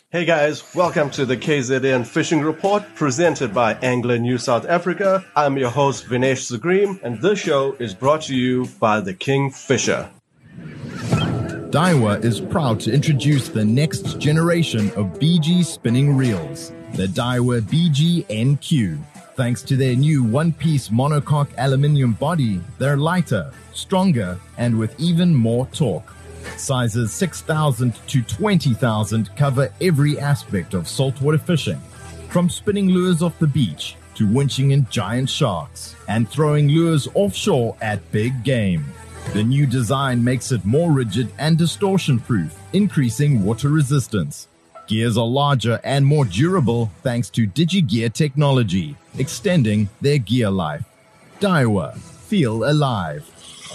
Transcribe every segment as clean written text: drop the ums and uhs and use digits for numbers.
Hey guys, welcome to the KZN Fishing Report presented by Angler New South Africa. I'm your host Vinesh Zagreem, and this show is brought to you by the Kingfisher. Daiwa is proud to introduce the next generation of BG spinning reels, the Daiwa BG NQ. Thanks to their new one-piece monocoque aluminium body, they're lighter, stronger, and with even more torque. Sizes 6,000 to 20,000 cover every aspect of saltwater fishing, from spinning lures off the beach to winching in giant sharks and throwing lures offshore at big game. The new design makes it more rigid and distortion-proof, increasing water resistance. Gears are larger and more durable thanks to DigiGear technology, extending their gear life. Daiwa, feel alive.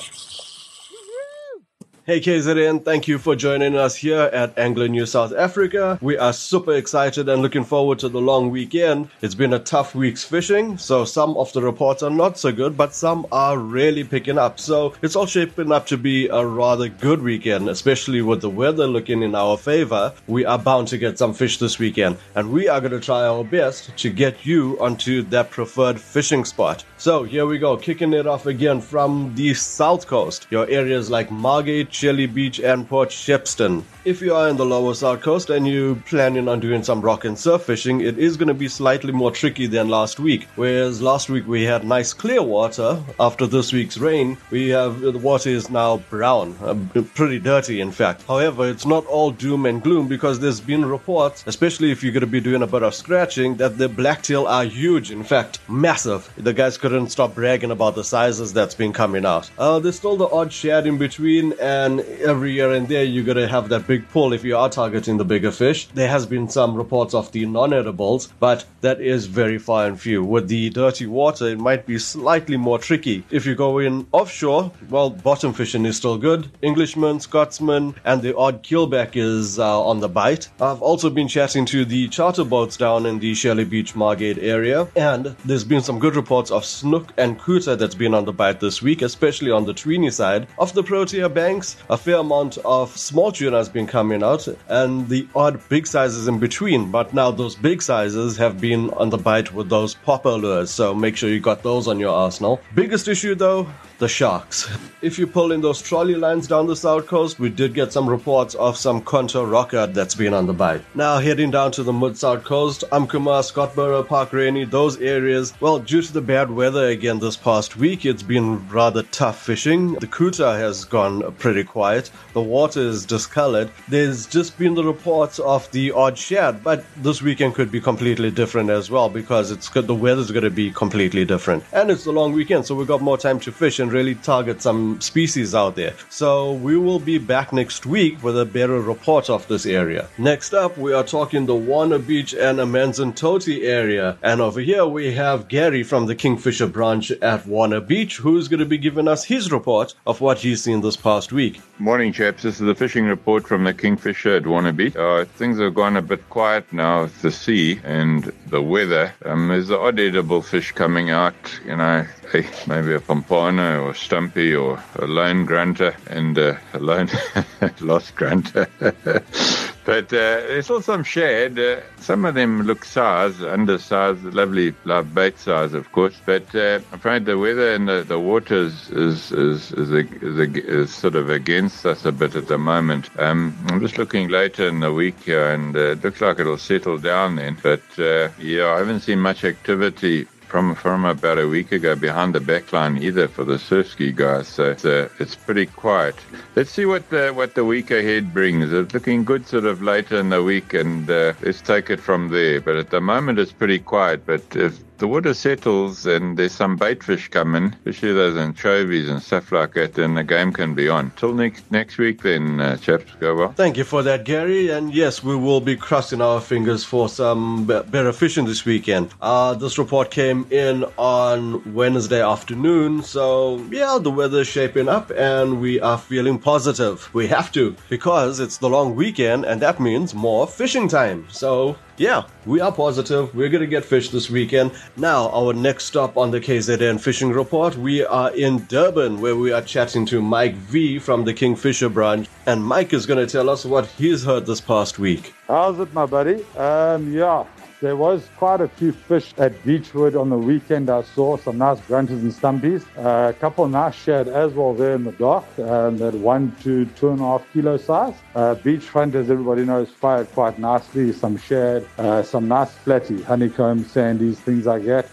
Hey KZN, thank you for joining us here at Angler New South Africa. We are super excited and looking forward to the long weekend. It's been a tough week's fishing, so some of the reports are not so good, but some are really picking up. So it's all shaping up to be a rather good weekend, especially with the weather looking in our favor. We are bound to get some fish this weekend, and we are going to try our best to get you onto that preferred fishing spot. So here we go, kicking it off again from the south coast. Your areas like Margate, Shelly Beach and Port Shepstone. If you are in the lower south coast and you're planning on doing some rock and surf fishing, it is going to be slightly more tricky than last week. Whereas last week we had nice clear water, after this week's rain, the water is now brown, pretty dirty in fact. However, it's not all doom and gloom because there's been reports, especially if you're going to be doing a bit of scratching, that the blacktail are huge, in fact, massive. The guys couldn't stop bragging about the sizes that's been coming out. There's still the odd shad in between, and every year and there you're going to have that big pull if you are targeting the bigger fish. There has been some reports of the non-edibles, but that is very far and few. With the dirty water, it might be slightly more tricky. If you go in offshore, well, bottom fishing is still good. Englishman, Scotsman, and the odd keelback is on the bite. I've also been chatting to the charter boats down in the Shelly Beach, Margate area, and there's been some good reports of snook and kuta that's been on the bite this week, especially on the Tweeny side of the Protea banks. A fair amount of small tuna has been coming out and the odd big sizes in between, but now those big sizes have been on the bite with those popper lures, so make sure you got those on your arsenal. Biggest issue though, the sharks. If you pull in those trolley lines down the south coast, we did get some reports of some Contour rockard that's been on the bite. Now heading down to the mid-south coast, Umkuma, Scottsboro, Park Rainy, those areas, well, due to the bad weather again this past week, it's been rather tough fishing. The kuta has gone pretty quiet. The water is discolored. There's just been the reports of the odd shad, but this weekend could be completely different as well because the weather's going to be completely different. And it's the long weekend, so we've got more time to fish and really target some species out there. So we will be back next week with a better report of this area. Next up, we are talking the Warner Beach and Amanzimtoti area. And over here we have Gary from the Kingfisher branch at Warner Beach, who's going to be giving us his report of what he's seen this past week. Morning, chaps. This is the fishing report from the Kingfisher at Warner Beach. Things have gone a bit quiet now with the sea and the weather. There's the odd edible fish coming out, maybe a pompano or stumpy or a lone grunter and a lone lost grunter. But there's also some shad. Some of them look undersized, lovely live bait size, of course. But I'm afraid the weather and the water is sort of against us a bit at the moment. I'm just looking later in the week here, and it looks like it'll settle down then. But I haven't seen much activity from about a week ago behind the back line either for the surf ski guys, so it's pretty quiet. Let's see what the week ahead brings. It's looking good sort of later in the week, and let's take it from there. But at the moment it's pretty quiet, but if the water settles and there's some bait fish coming, especially those anchovies and stuff like that, then the game can be on. Till next week then, chaps. Go well. Thank you for that, Gary. And yes, we will be crossing our fingers for some better fishing this weekend. This report came in on Wednesday afternoon, so yeah, the weather's shaping up and we are feeling positive. We have to, because it's the long weekend and that means more fishing time. So Yeah, we are positive. We're going to get fish this weekend. Now, our next stop on the KZN Fishing Report, we are in Durban, where we are chatting to Mike V from the Kingfisher branch. And Mike is going to tell us what he's heard this past week. How's it, my buddy? There was quite a few fish at Beachwood on the weekend. I saw some nice grunters and stumpies. A couple nice shad as well there in the dock, that 1 to 2.5 kilo size. Beachfront, as everybody knows, fired quite nicely. Some shad, some nice flatty, honeycomb, sandies, things like that.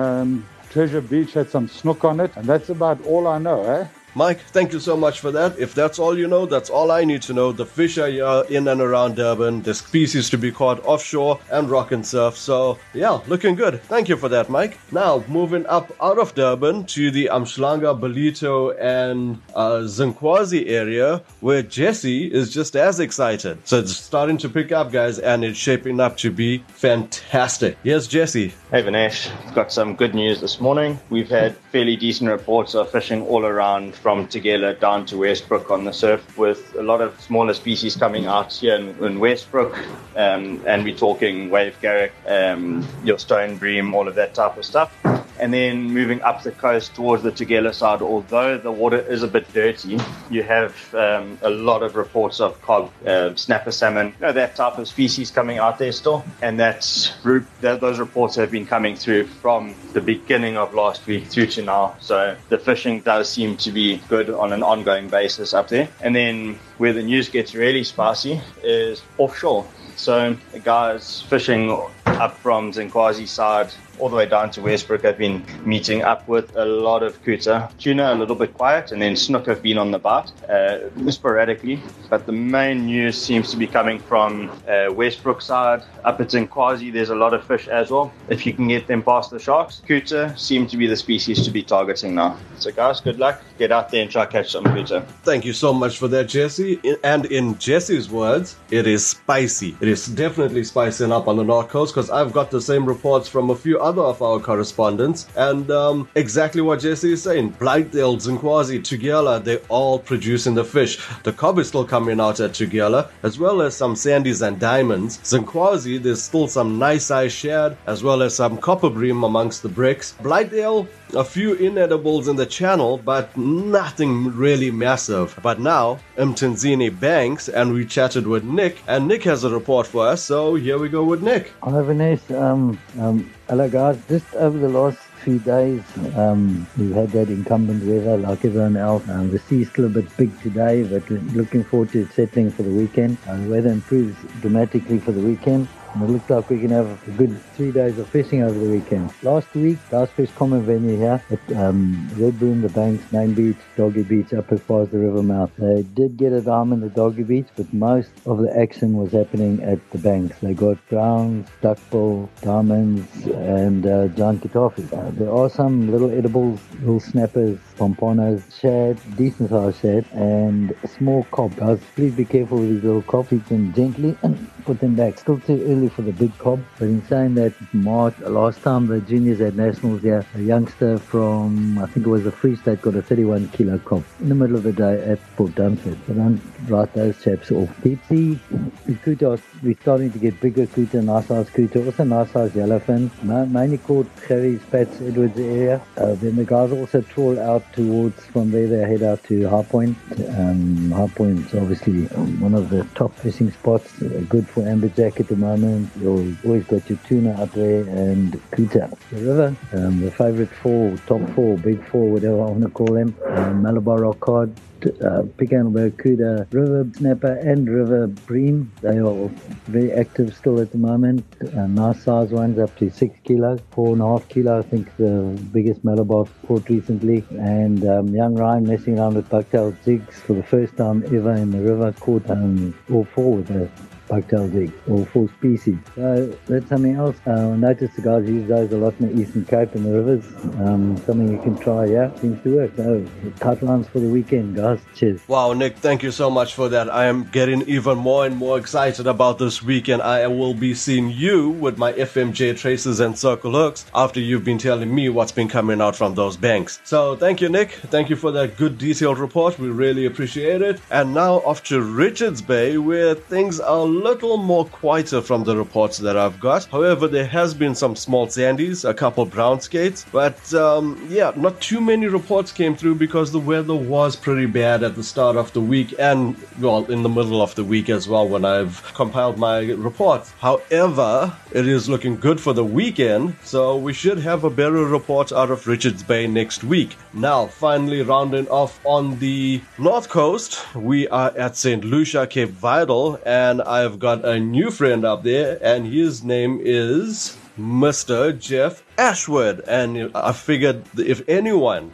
Treasure Beach had some snook on it, and that's about all I know, eh? Mike, thank you so much for that. If that's all you know, that's all I need to know. The fish are here in and around Durban. The species to be caught offshore and rock and surf. So, yeah, looking good. Thank you for that, Mike. Now, moving up out of Durban to the Umhlanga, Ballito, and Zinkwazi area, where Jesse is just as excited. So it's starting to pick up, guys, and it's shaping up to be fantastic. Here's Jesse. Hey, Vinesh. Got some good news this morning. We've had fairly decent reports of fishing all around from Tugela down to Westbrook on the surf, with a lot of smaller species coming out here in Westbrook, and we're talking wave garrick, your stone bream, all of that type of stuff. And then moving up the coast towards the Tugela side, although the water is a bit dirty, you have a lot of reports of cod, snapper salmon, that type of species coming out there still. And those reports have been coming through from the beginning of last week through to now. So the fishing does seem to be good on an ongoing basis up there. And then where the news gets really spicy is offshore. So the guys fishing up from Zinkwazi side all the way down to Westbrook have been meeting up with a lot of kuta. Tuna a little bit quiet, and then snook have been on the bite sporadically. But the main news seems to be coming from Westbrook side. Up at Zinkwazi, there's a lot of fish as well. If you can get them past the sharks, kuta seem to be the species to be targeting now. So guys, good luck. Get out there and try to catch some kuta. Thank you so much for that, Jesse. And in Jesse's words, it is spicy. It is definitely spicing up on the North Coast, because I've got the same reports from a few other of our correspondents, and exactly what Jesse is saying. Blightdale, Zinkwazi, Tugela, they're all producing the fish. The cob is still coming out at Tugela, as well as some sandies and diamonds. Zinkwazi, there's still some nice size shad, as well as some copper bream amongst the bricks. Blightdale, a few inedibles in the channel, but nothing really massive. But now, Mtanzini banks, and we chatted with Nick, and Nick has a report for us, so here we go with Nick. Hi, Vanessa. Hello, guys. Just over the last few days, we've had that incumbent weather like everyone else. The sea's still a bit big today, but we're looking forward to it settling for the weekend. The weather improves dramatically for the weekend, and it looks like we can have a good 3 days of fishing over the weekend. Last week, Guys Fish Common Venue here at Red Boom, the Banks, Main Beach, Doggy Beach, up as far as the river mouth. They did get a dime in the Doggy Beach, but most of the action was happening at the Banks. They got browns, duckbill, diamonds, and giant katafi. There are some little edibles, little snappers, pomponos, shad, decent sized shad, and a small cob. Guys, please be careful with these little cobs. Feed them gently and put them back. Still too early for the big cob, but in saying that, March, last time the juniors at nationals here, a youngster from, I think it was the Free State, got a 31 kilo cob in the middle of the day at Port Dunsford. So don't write those chaps off. Deep sea, the kuta, we're starting to get bigger kuta, nice size kuta, also nice size yellowfin. Mainly caught Harry's, Pats, Edwards area. Then the guys also trawl out towards, from there they head out to High Point. High Point's obviously one of the top fishing spots, good for amberjack at the moment. You've always got your tuna up there and kuta. The river, the favourite four, top four, big four, whatever I want to call them, Malabar rock cod, Piccan Barracuda, river snapper and river bream. They are very active still at the moment. Nice size ones up to 6 kilos, 4.5 kilo, I think the biggest Malabar caught recently. And young Ryan messing around with bucktail jigs for the first time ever in the river, caught all four with a bucktail jig, all four species. So that's something else. I noticed the guys use those a lot in the Eastern Cape and the rivers. Something you can try, yeah, seems to work. So cut lines for the weekend, guys. Cheers. Wow, Nick, thank you so much for that. I am getting even more and more excited about this weekend. I will be seeing you with my FMJ traces and circle hooks after you've been telling me what's been coming out from those banks. So thank you, Nick. Thank you for that good detailed report. We really appreciate it. And now off to Richards Bay, where things are little more quieter from the reports that I've got. However, there has been some small sandies, a couple brown skates, but not too many reports came through because the weather was pretty bad at the start of the week and, well, in the middle of the week as well when I've compiled my reports. However, it is looking good for the weekend, so we should have a better report out of Richards Bay next week. Now, finally rounding off on the north coast, we are at St. Lucia, Cape Vidal, and I've got a new friend up there, and his name is Mr. Jeff Ashwood. And I figured if anyone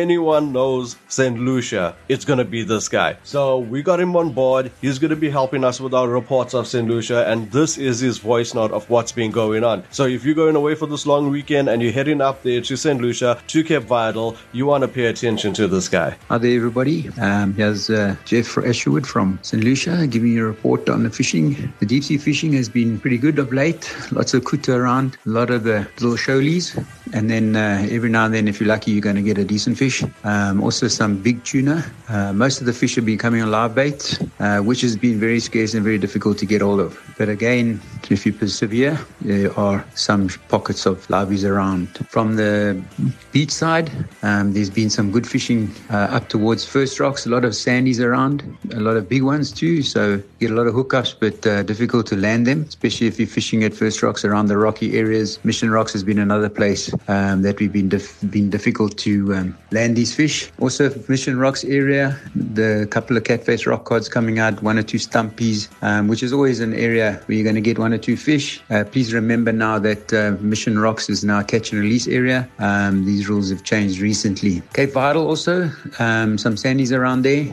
knows St. Lucia, it's going to be this guy. So we got him on board. He's going to be helping us with our reports of St. Lucia, and this is his voice note of what's been going on. So if you're going away for this long weekend and you're heading up there to St. Lucia, to Cape Vidal, you want to pay attention to this guy. Hi there, everybody. Here's Jeff Ashwood from St. Lucia giving you a report on the fishing. The deep sea fishing has been pretty good of late. Lots of kuta around, a lot of the little shoalies, and then every now and then, if you're lucky, you're going to get a decent fish. Also some big tuna. Most of the fish have been coming on live bait, which has been very scarce and very difficult to get hold of. But again, if you persevere, there are some pockets of liveys around. From the beach side, there's been some good fishing up towards First Rocks, a lot of sandies around, a lot of big ones too, so get a lot of hookups, but difficult to land them, especially if you're fishing at First Rocks around the rocky areas. Mission Rocks has been another place that we've been difficult to land these fish. Also, Mission Rocks area, the couple of catface rock cods coming out, one or two stumpies, which is always an area where you're going to get one or two fish. Please remember now that Mission Rocks is now a catch and release area. These rules have changed recently. Cape Vidal also, some sandies around there.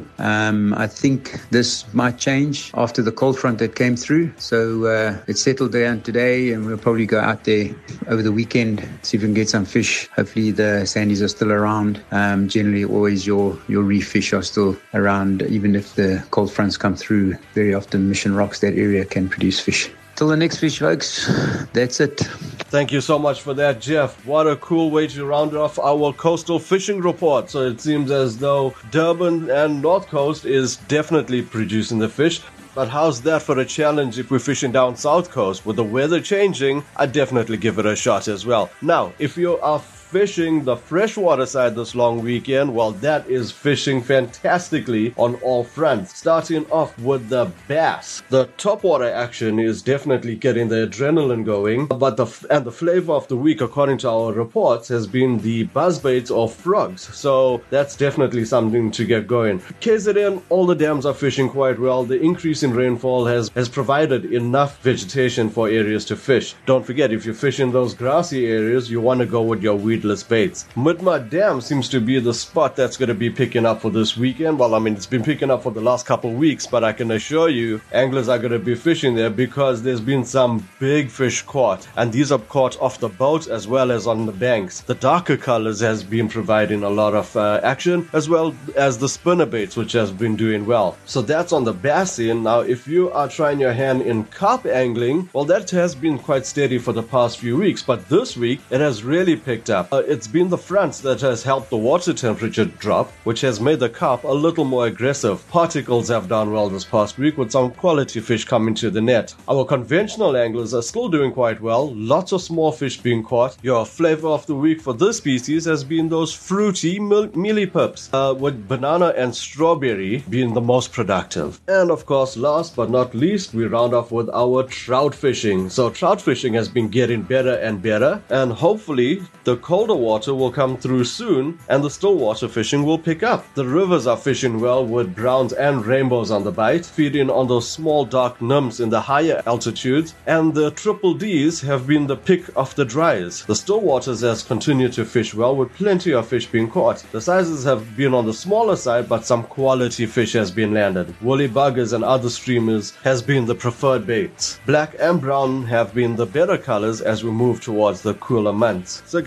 I think this might change after the cold front that came through. So it's settled down today, and we'll probably go out there over the weekend, see if we can get some fish. Hopefully the sandies are still around. Generally, always your reef fish are still around, even if the cold fronts come through. Very often Mission Rocks, that area, can produce fish. Till the next fish, folks. That's it. Thank you so much for that, Jeff. What a cool way to round off our coastal fishing report. So it seems as though Durban and North Coast is definitely producing the fish. But how's that for a challenge if we're fishing down South Coast? With the weather changing, I'd definitely give it a shot as well. Now, if you are fishing the freshwater side this long weekend, well, that is fishing fantastically on all fronts. Starting off with the bass. The topwater action is definitely getting the adrenaline going, but the flavor of the week, according to our reports, has been the buzzbaits or frogs. So that's definitely something to get going. KZN, all the dams are fishing quite well. The increase in rainfall has provided enough vegetation for areas to fish. Don't forget, if you fish in those grassy areas, you want to go with your weed baits. Midmud Dam seems to be the spot that's going to be picking up for this weekend. Well, I mean, it's been picking up for the last couple of weeks, but I can assure you anglers are going to be fishing there because there's been some big fish caught, and these are caught off the boat as well as on the banks. The darker colors has been providing a lot of action, as well as the spinner baits, which has been doing well. So that's on the bass end. Now, if you are trying your hand in carp angling, well, that has been quite steady for the past few weeks, but this week it has really picked up. It's been the fronts that has helped the water temperature drop, which has made the carp a little more aggressive. Particles have done well this past week with some quality fish coming to the net. Our conventional anglers are still doing quite well. Lots of small fish being caught. Your flavor of the week for this species has been those fruity mealy pips, with banana and strawberry being the most productive. And of course, last but not least, we round off with our trout fishing. So trout fishing has been getting better and better, and hopefully the colder water will come through soon and the still water fishing will pick up. The rivers are fishing well with browns and rainbows on the bite, feeding on those small dark nymphs in the higher altitudes, and the triple Ds have been the pick of the dryers. The still waters has continued to fish well with plenty of fish being caught. The sizes have been on the smaller side, but some quality fish has been landed. Woolly buggers and other streamers has been the preferred baits. Black and brown have been the better colors as we move towards the cooler months. So guys, that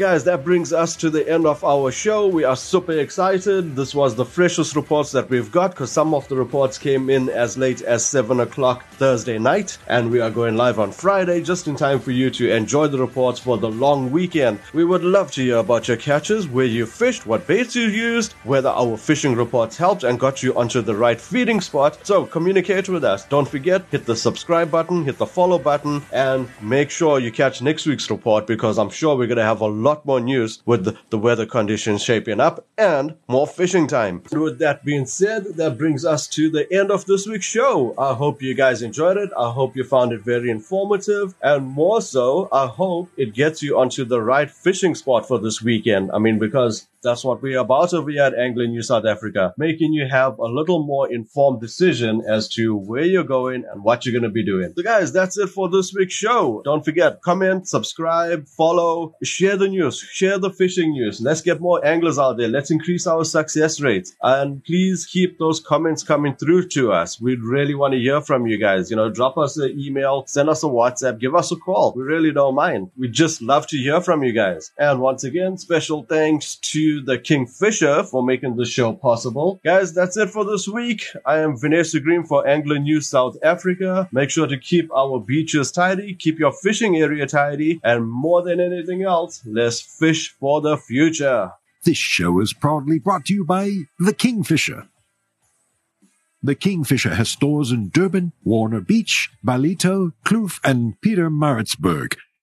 that brings us to the end of our show. We are super excited. This was the freshest reports that we've got because some of the reports came in as late as 7 o'clock Thursday night, and we are going live on Friday just in time for you to enjoy the reports for the long weekend. We would love to hear about your catches, where you fished, what baits you used, whether our fishing reports helped and got you onto the right feeding spot. So communicate with us. Don't forget, hit the subscribe button, hit the follow button, and make sure you catch next week's report because I'm sure we're going to have a lot more news with the weather conditions shaping up and more fishing time. With that being said, that brings us to the end of this week's show. I hope you guys enjoyed it. I hope you found it very informative, and more so, I hope it gets you onto the right fishing spot for this weekend. I mean, because that's what we're about over here at Angling New South Africa, making you have a little more informed decision as to where you're going and what you're going to be doing. So guys, that's it for this week's show. Don't forget, comment, subscribe, follow, share the news, share the fishing news. Let's get more anglers out there. Let's increase our success rates. And please keep those comments coming through to us. We'd really want to hear from you guys. Drop us an email, send us a WhatsApp, give us a call. We really don't mind. We'd just love to hear from you guys. And once again, special thanks to the Kingfisher for making the show possible. Guys, that's it for this week. I am Vanessa Green for Angling New South Africa. Make sure to keep our beaches tidy, keep your fishing area tidy, and more than anything else, let's fish for the future. This show is proudly brought to you by The Kingfisher. The Kingfisher has stores in Durban, Warner Beach, Ballito, Kloof, and Pietermaritzburg.